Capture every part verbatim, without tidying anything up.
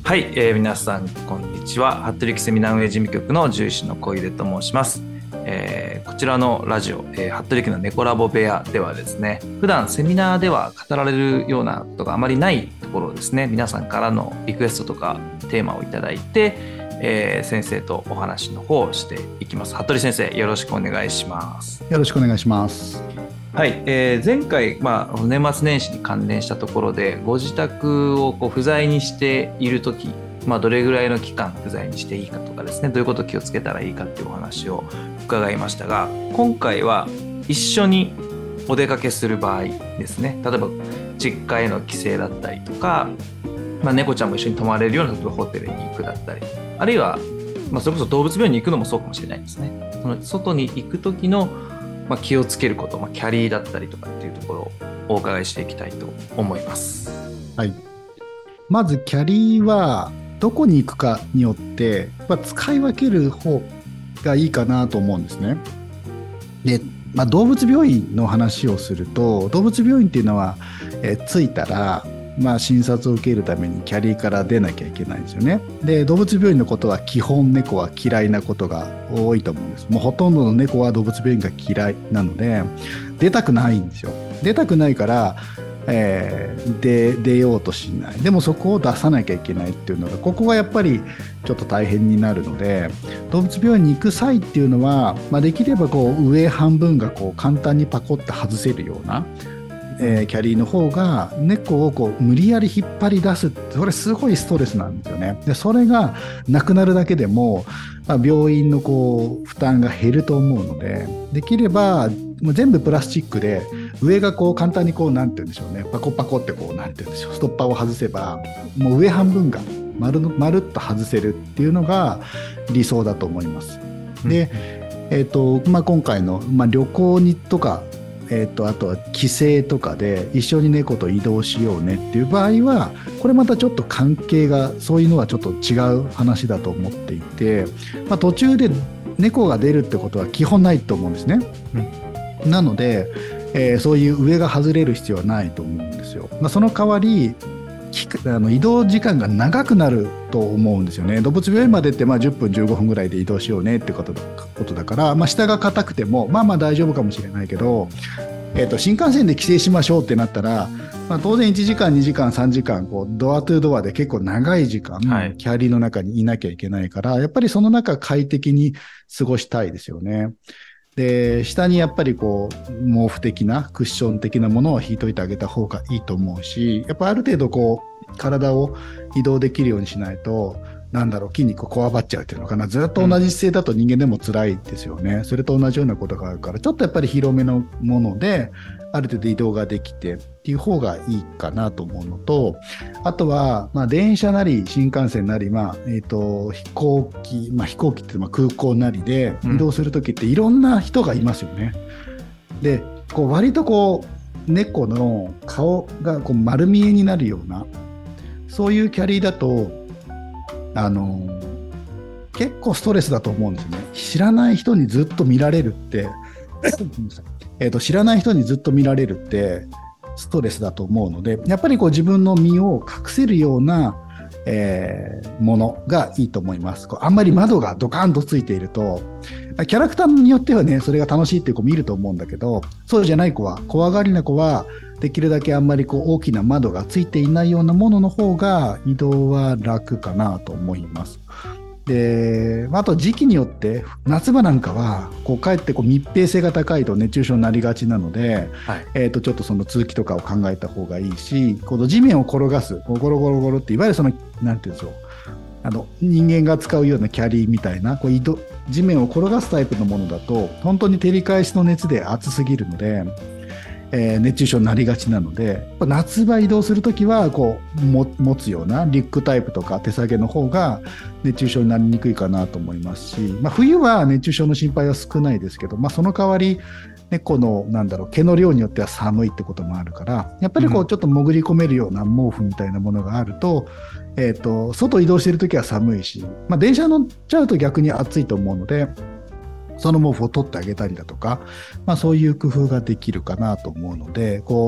はい、えー、皆さんこんにちは。服部木セミナー運営事務局の獣医師の小出と申します。えー、こちらのラジオ、えー、服部木の猫ラボ部屋ではですね、普段セミナーでは語られるようなことがあまりないところをですね、皆さんからのリクエストとかテーマをいただいて、えー、先生とお話の方をしていきます。服部先生、よろしくお願いします。 よろしくお願いします。 はい、えー、前回、まあ、年末年始に関連したところでご自宅をこう不在にしているとき、まあ、どれぐらいの期間不在にしていいかとかですね、どういうことを気をつけたらいいかっていうお話を伺いましたが、今回は一緒にお出かけする場合ですね、例えば実家への帰省だったりとか、まあ、猫ちゃんも一緒に泊まれるような例えばホテルに行くだったり、あるいは、まあ、それこそ動物病院に行くのもそうかもしれないですね。その外に行く時のまあ、気をつけること、まあ、キャリーだったりとかっていうところをお伺いしていきたいと思います。 はい。まずキャリーはどこに行くかによって、まあ、使い分ける方がいいかなと思うんですね。で、まあ、動物病院の話をすると、動物病院っていうのは、えー、着いたらまあ、診察を受けるためにキャリーから出なきゃいけないんですよね。で、動物病院のことは基本猫は嫌いなことが多いと思うんです。もうほとんどの猫は動物病院が嫌いなので出たくないんですよ。出たくないから、えー、で出ようとしない。でもそこを出さなきゃいけないっていうのが、ここがやっぱりちょっと大変になるので、動物病院に行く際っていうのは、まあ、できればこう上半分がこう簡単にパコッと外せるようなえー、キャリーの方が猫をこう無理やり引っ張り出すって、それすごいストレスなんですよね。でそれがなくなるだけでも、まあ、病院のこう負担が減ると思うので、できればもう全部プラスチックで上がこう簡単にこうなんて言うんでしょうね、パコパコってこうなんて言うんでしょう、ストッパーを外せばもう上半分が丸の丸っと外せるっていうのが理想だと思います。で、えーとまあ、今回の、まあ、旅行にとかえー、とあとは帰省とかで一緒に猫と移動しようねっていう場合は、これまたちょっと関係が、そういうのはちょっと違う話だと思っていて、まあ、途中で猫が出るってことは基本ないと思うんですね、うん、なので、えー、そういう上が外れる必要はないと思うんですよ。まあ、その代わりあの移動時間が長くなると思うんですよね。動物病院までってまあじゅっぷんじゅうごふんぐらいで移動しようねってことだ、ことだから、まあ、下が硬くてもまあまあ大丈夫かもしれないけど、えーと、新幹線で帰省しましょうってなったら、まあ、当然いちじかんにじかんさんじかんこうドアトゥドアで結構長い時間、はい、キャリーの中にいなきゃいけないから、やっぱりその中快適に過ごしたいですよね。で、下にやっぱりこう毛布的なクッション的なものを引いといてあげた方がいいと思うし、やっぱある程度こう体を移動できるようにしないと、なんだろう、筋肉をこわばっちゃうっていうのかな、ずっと同じ姿勢だと人間でも辛いですよね、うん、それと同じようなことがあるから、ちょっとやっぱり広めのものである程度移動ができてっていう方がいいかなと思うのと、あとは、まあ、電車なり新幹線なり、まあえー、と飛行機、まあ、飛行機ってまあ空港なりで移動するときっていろんな人がいますよね、うん、でこう割とこう猫の顔がこう丸見えになるような、そういうキャリーだとあの結構ストレスだと思うんですよね。知らない人にずっと見られるってえと知らない人にずっと見られるってストレスだと思うので、やっぱりこう自分の身を隠せるような、えー、ものがいいと思います。こうあんまり窓がドカンとついていると、キャラクターによってはね、それが楽しいっていう子見ると思うんだけど、そうじゃない子は、怖がりな子はできるだけあんまりこう大きな窓がついていないようなものの方が移動は楽かなと思います。で、あと時期によって夏場なんかはこうかえってこう密閉性が高いと熱中症になりがちなので、はい、えー、とちょっとその通気とかを考えた方がいいし、この地面を転がすゴロゴロゴロって、いわゆるそのなんていうんでしょう、あの人間が使うようなキャリーみたいなこう移動地面を転がすタイプのものだと本当に照り返しの熱で熱すぎるので、えー、熱中症になりがちなので、夏場移動するときはこうも持つようなリュックタイプとか手提げの方が熱中症になりにくいかなと思いますし、まあ、冬は熱中症の心配は少ないですけど、まあ、その代わり猫のなんだろう毛の量によっては寒いってこともあるから、やっぱりこうちょっと潜り込めるような毛布みたいなものがあると、うん、えーと、外移動してるときは寒いし、まあ、電車乗っちゃうと逆に暑いと思うので、その毛布を取ってあげたりだとか、まあ、そういう工夫ができるかなと思うので、こ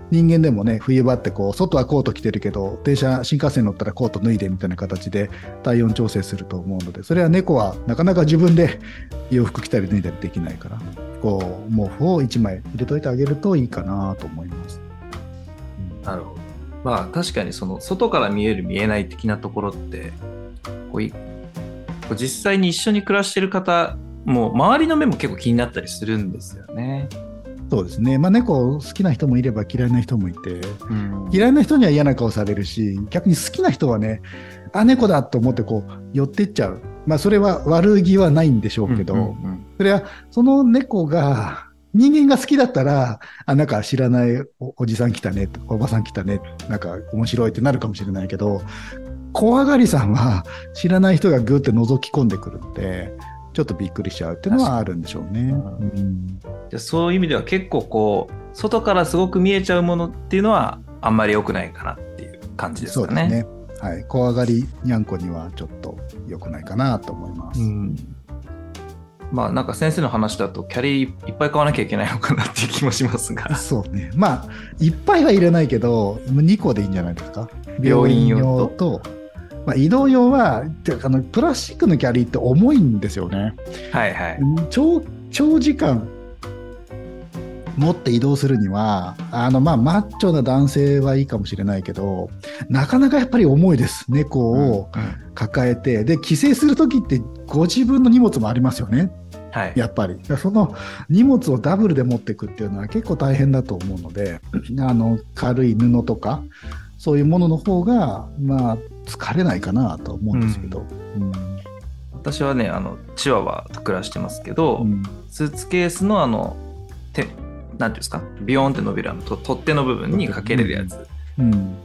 人間でもね、冬場ってこう外はコート着てるけど電車新幹線乗ったらコート脱いでみたいな形で体温調整すると思うので、それは猫はなかなか自分で洋服着たり脱いだりできないから、こう毛布をいちまい入れといてあげるといいかなと思います。 なるほど。まあ確かにその外から見える見えない的なところってこういこう実際に一緒に暮らしてる方も周りの目も結構気になったりするんですよね。 そうですね、まあ、猫好きな人もいれば嫌いな人もいて、うん、嫌いな人には嫌な顔されるし、逆に好きな人はね、あ、猫だと思ってこう寄ってっちゃう。まあそれは悪気はないんでしょうけど、うんうんうん、それはその猫が人間が好きだったら、あ、なんか知らない お, おじさん来たね、おばさん来たね、なんか面白いってなるかもしれないけど、怖がりさんは知らない人がグーって覗き込んでくるので、ちょっとびっくりしちゃうっていうのはあるんでしょうね。うん、 じゃそういう意味では結構こう外からすごく見えちゃうものっていうのはあんまり良くないかなっていう感じですかね。 そうですね。はい、怖がりにゃんこにはちょっと良くないかなと思います。うん、 まあなんか先生の話だとキャリーいっぱい買わなきゃいけないのかなっていう気もしますが。 そうね。まあいっぱいはいらないけどにこでいいんじゃないですか。病院用と。まあ、移動用はあのプラスチックのキャリーって重いんですよね。 はいはい。 長、長時間持って移動するにはあのまあマッチョな男性はいいかもしれないけど、なかなかやっぱり重いです。猫を抱えて、うんうん、で帰省するときってご自分の荷物もありますよね。はい、やっぱりその荷物をダブルで持っていくっていうのは結構大変だと思うので、あの軽い布とかそういうものの方がまあ疲れないかなと思うんですけど、うんうん、 私はねあのチワワと暮らしてますけど、うん、スーツケースのあの手なんていうんですか、ビヨーンって伸びるあの取っ手の部分にかけれるやつ、うん、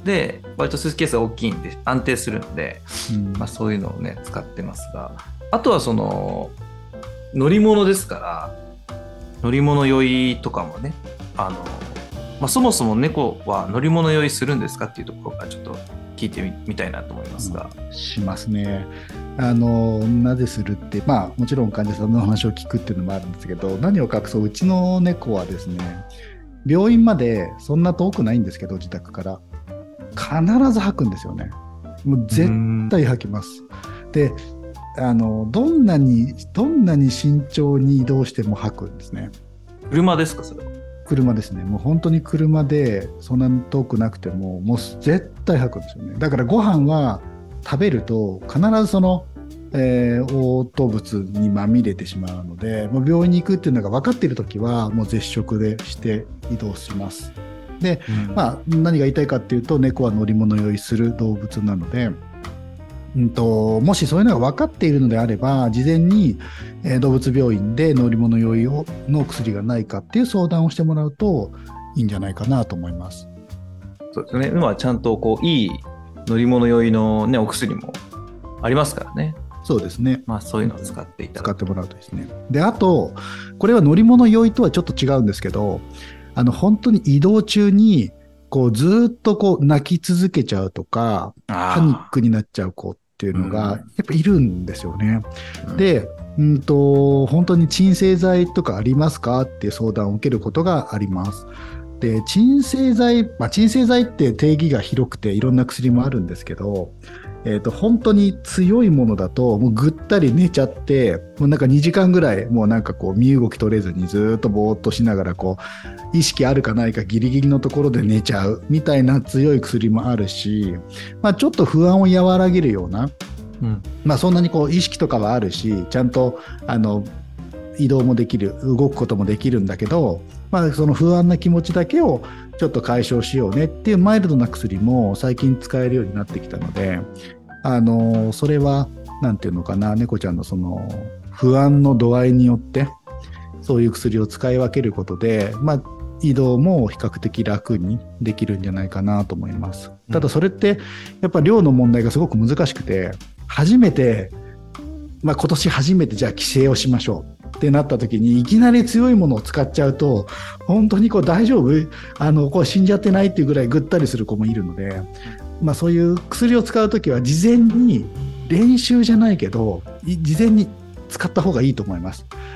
で割とスーツケースが大きいんで安定するんで、うんまあ、そういうのをね使ってますが、あとはその乗り物ですから乗り物酔いとかもね、あの、まあ、そもそも猫は乗り物酔いするんですかっていうところがちょっと聞いてみたいなと思いますが、 うん、しますね。あのなぜするって、まあもちろん患者さんの話を聞くっていうのもあるんですけど、何を隠そううちの猫はですね、病院までそんな遠くないんですけど自宅から必ず吐くんですよね。もう絶対吐きます。で、あのどんなにどんなに慎重に移動しても吐くんですね。 車ですかそれは？ 車ですね。もう本当に車でそんなに遠くなくてももう絶対吐くんですよね。だからご飯は食べると必ずその、えー、嘔吐物にまみれてしまうので、もう病院に行くっていうのが分かっているときはもう絶食でして移動します。で、うんまあ、何が言いたいかっていうと、猫は乗り物酔いする動物なので、うんと、もしそういうのが分かっているのであれば事前に、えー、動物病院で乗り物酔いをの薬がないかっていう相談をしてもらうといいんじゃないかなと思います。 そうですね。今はちゃんとこういい乗り物酔いの、ね、お薬もありますからね。 そうですね。 まあそういうのを使っていただく。 使ってもらうとですね。で、あとこれは乗り物酔いとはちょっと違うんですけど、あの本当に移動中にこうずっとこう泣き続けちゃうとかパニックになっちゃう子っていうのがやっぱいるんですよね。うん、で、うんと本当に鎮静剤とかありますかっていう相談を受けることがあります。で、鎮静剤、まあ、鎮静剤って定義が広くていろんな薬もあるんですけど、えーと、本当に強いものだともうぐったり寝ちゃって、もうなんかにじかんぐらいもうなんかこう身動き取れずにずっとぼーっとしながらこう意識あるかないかギリギリのところで寝ちゃうみたいな強い薬もあるし、まあ、ちょっと不安を和らげるような、うんまあ、そんなにこう意識とかはあるし、ちゃんとあの移動もできる、動くこともできるんだけど、まあ、その不安な気持ちだけをちょっと解消しようねっていうマイルドな薬も最近使えるようになってきたので、あのそれはなんていうのかな、猫ちゃんのその不安の度合いによってそういう薬を使い分けることで、まあ、移動も比較的楽にできるんじゃないかなと思います。ただそれってやっぱ量の問題がすごく難しくて、初めて、まあ、今年初めてじゃあ帰省をしましょうってなった時にいきなり強いものを使っちゃうと本当にこう大丈夫、あのこう死んじゃってないっていうぐらいぐったりする子もいるので、まあ、そういう薬を使う時は事前に練習じゃないけど事前に使った方がいいと思います。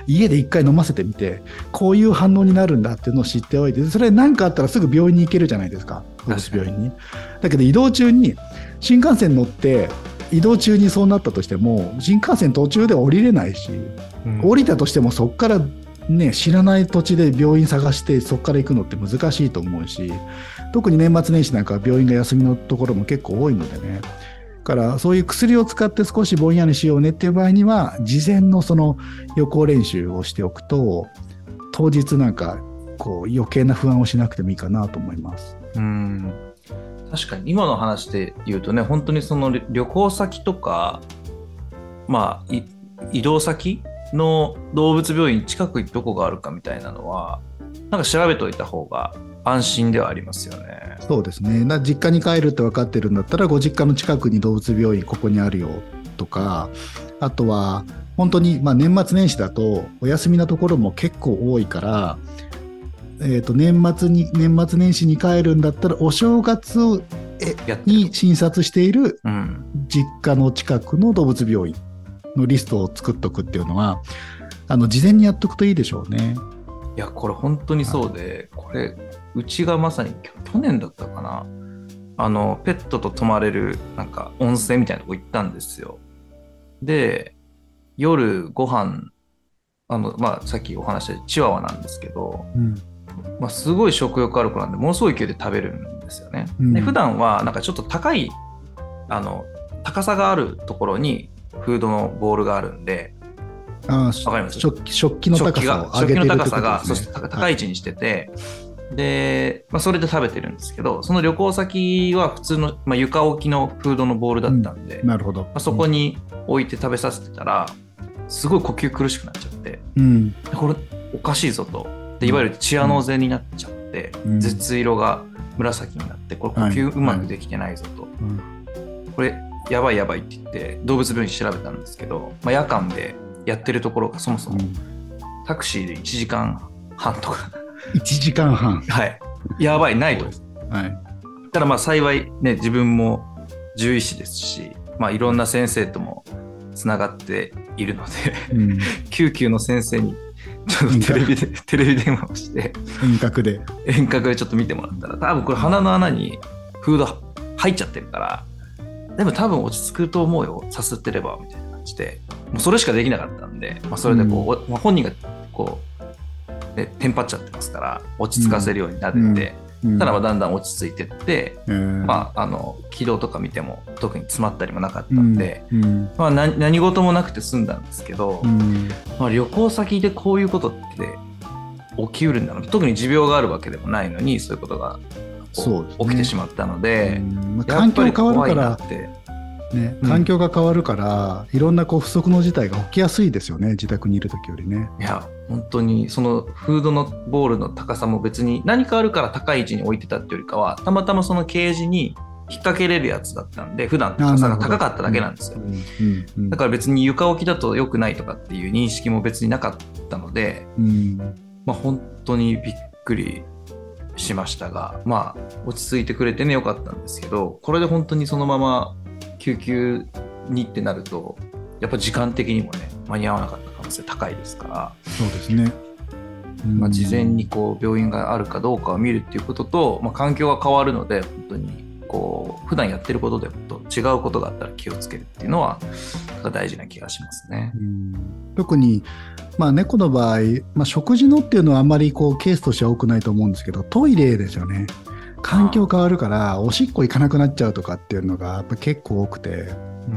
家で一回飲ませてみて、こういう反応になるんだっていうのを知っておいて、それ何かあったらすぐ病院に行けるじゃないですか、動物病院に。だけど移動中に新幹線乗って移動中にそうなったとしても、新幹線途中で降りれないし、うん、降りたとしてもそこからね、知らない土地で病院探してそこから行くのって難しいと思うし、特に年末年始なんかは病院が休みのところも結構多いのでね。だからそういう薬を使って少しぼんやりしようねっていう場合には、事前のその予行練習をしておくと、当日なんかこう余計な不安をしなくてもいいかなと思います。 うん、確かに今の話で言うとね、本当にその旅行先とか、まあ移動先の動物病院近くにどこがあるかみたいなのはなんか調べておいた方が安心ではありますよね。 そうですね。だ実家に帰るって分かってるんだったら、ご実家の近くに動物病院ここにあるよとか、あとは本当にまあ年末年始だとお休みなところも結構多いから、えー、と年末に年末年始に帰るんだったらお正月に診察している実家の近くの動物病院のリストを作っとくっていうのは、あの事前にやっとくといいでしょうね。 いやこれ本当にそうで、はい、これうちがまさに去年だったかな、あのペットと泊まれるなんか温泉みたいなとこ行ったんですよ。で夜ご飯あの、まあ、さっきお話したチワワなんですけど、うんまあ、すごい食欲ある子なんでものすごい勢いで食べるんですよね、うん、で普段はなんかちょっと高いあの高さがあるところにフードのボールがあるんで、 あわかります。食器、食器の高さを上げてるってことですね。食器の高さがそして高い位置にしてて、はい、で、まあ、それで食べてるんですけど、その旅行先は普通の、まあ、床置きのフードのボールだったんで、 うん、なるほど、 まあ、そこに置いて食べさせてたら、すごい呼吸苦しくなっちゃって、 うん、 これおかしいぞと。でいわゆるチアノーゼになっちゃって、うん、舌色が紫になって、これ呼吸うまくできてないぞと、はいはい、これやばいやばいって言って動物病院調べたんですけど、まあ、夜間でやってるところがそもそもタクシーでいちじかんはんとかいちじかんはんはいやばいないと、 はい、 ただまあ幸いね自分も獣医師ですし、まあ、いろんな先生ともつながっているので、うん、救急の先生にちょっとテレビでテレビ電話をして遠隔で遠隔でちょっと見てもらったら、多分これ鼻の穴にフード入っちゃってるから、でも多分落ち着くと思うよ、さすってればみたいな感じで、もうそれしかできなかったんで、まあ、それでこう、うんまあ、本人がこう、ね、テンパっちゃってますから落ち着かせるようになって、うんうん、ただまあだんだん落ち着いてって、うん、まあ、あの気道とか見ても特に詰まったりもなかったんで、うんうんまあ、何, 何事もなくて済んだんですけど、うんまあ、旅行先でこういうことって起きうるんだな、特に持病があるわけでもないのにそういうことがそうですね、起きてしまったので、 まあ、環境変わるからね、環境が変わるから、うん、いろんなこう不測の事態が起きやすいですよね、自宅にいる時よりね。 いや本当にそのフードのボールの高さも別に何かあるから高い位置に置いてたっていうよりかは、たまたまそのケージに引っ掛けれるやつだったんで、普段高さが高かっただけなんですよ、うんうんうん、だから別に床置きだと良くないとかっていう認識も別になかったので、うんまあ、本当にびっくりしましたが、まあ落ち着いてくれてねよかったんですけど、これで本当にそのまま救急にってなるとやっぱ時間的にもね間に合わなかった可能性高いですから、 そうですね、 うんまあ、事前にこう病院があるかどうかを見るっていうことと、まあ、環境が変わるので本当にこう普段やってることでと違うことがあったら気をつけるっていうのは大事な気がしますね。 うん特にまあ、猫の場合、まあ、食事のっていうのはあんまりこうケースとしては多くないと思うんですけど、トイレですよね。環境変わるからおしっこ行かなくなっちゃうとかっていうのがやっぱ結構多くて、うん、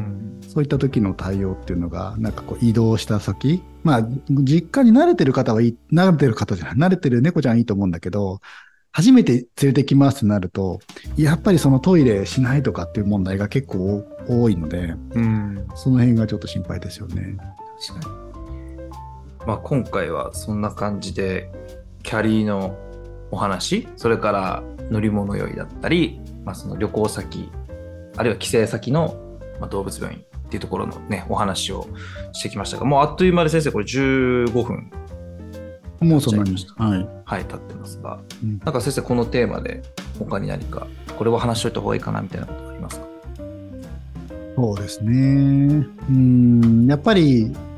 そういった時の対応っていうのがなんかこう移動した先、まあ実家に慣れてる方はいい、慣れてる方じゃない、慣れてる猫ちゃんはいいと思うんだけど、初めて連れてきますってなるとやっぱりそのトイレしないとかっていう問題が結構多いので、うん、その辺がちょっと心配ですよね。 確かに。まあ、今回はそんな感じでキャリーのお話、それから乗り物酔いだったり、まあ、その旅行先あるいは帰省先の動物病院っていうところのねお話をしてきましたが、もうあっという間で先生これじゅうごふんもうそんなにした、 はいはい、経ってますが、うん、なんか先生このテーマで他に何かこれは話しといた方がいいかなみたいなことありますか？ そうですね、うんやっぱり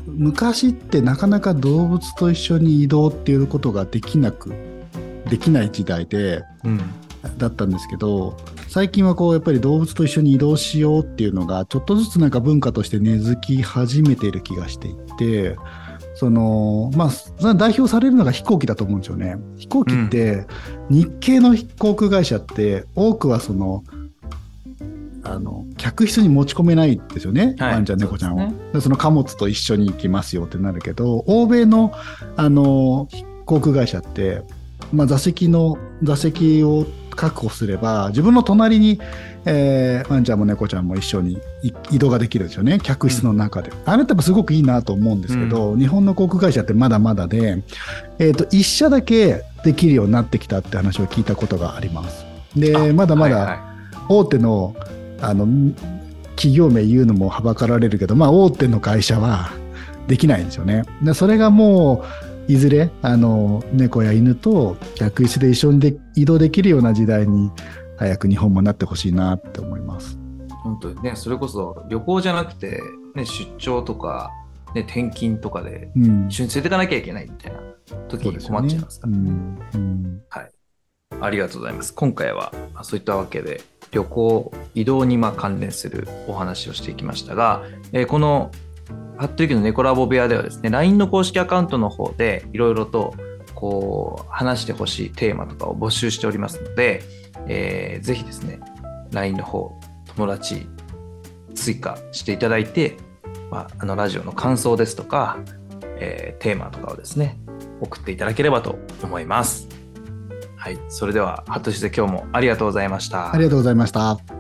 昔ってなかなか動物と一緒に移動っていうことができなくできない時代で、うん、だったんですけど、最近はこうやっぱり動物と一緒に移動しようっていうのがちょっとずつなんか文化として根付き始めている気がしていて、そのまあそれ代表されるのが飛行機だと思うんですよね。飛行機って日系の航空会社って多くはそのあの客室に持ち込めないんですよね、ワンちゃん猫ちゃんを。 そ,、ね、でその貨物と一緒に行きますよってなるけど、欧米のあの航空会社って、まあ、座席の座席を確保すれば自分の隣に、えー、ワンちゃんも猫ちゃんも一緒に移動ができるんですよね、客室の中で。うん、あれってやっぱすごくいいなと思うんですけど、うん、日本の航空会社ってまだまだで、えーと、一社だけできるようになってきたって話を聞いたことがあります。でまだまだ大手の、あの企業名言うのもはばかられるけど、まあ、大手の会社はできないんですよね。でそれがもういずれあの猫や犬と客室で一緒にで移動できるような時代に早く日本もなってほしいなって思います。 本当にね、それこそ旅行じゃなくて、ね、出張とか、ね、転勤とかで一緒に連れていかなきゃいけないみたいな時に困っちゃいますから、ね。うんうん、はい、ありがとうございます。今回はそういったわけで旅行移動にま関連するお話をしていきましたが、えー、この服部家の猫ラボ部屋ではですね、 ライン の公式アカウントの方でいろいろとこう話してほしいテーマとかを募集しておりますので、えー、ぜひですね ライン の方友達追加していただいて、まあ、あのラジオの感想ですとか、えー、テーマとかをですね送っていただければと思います。はい、それでは服部先生、今日もありがとうございました。 ありがとうございました。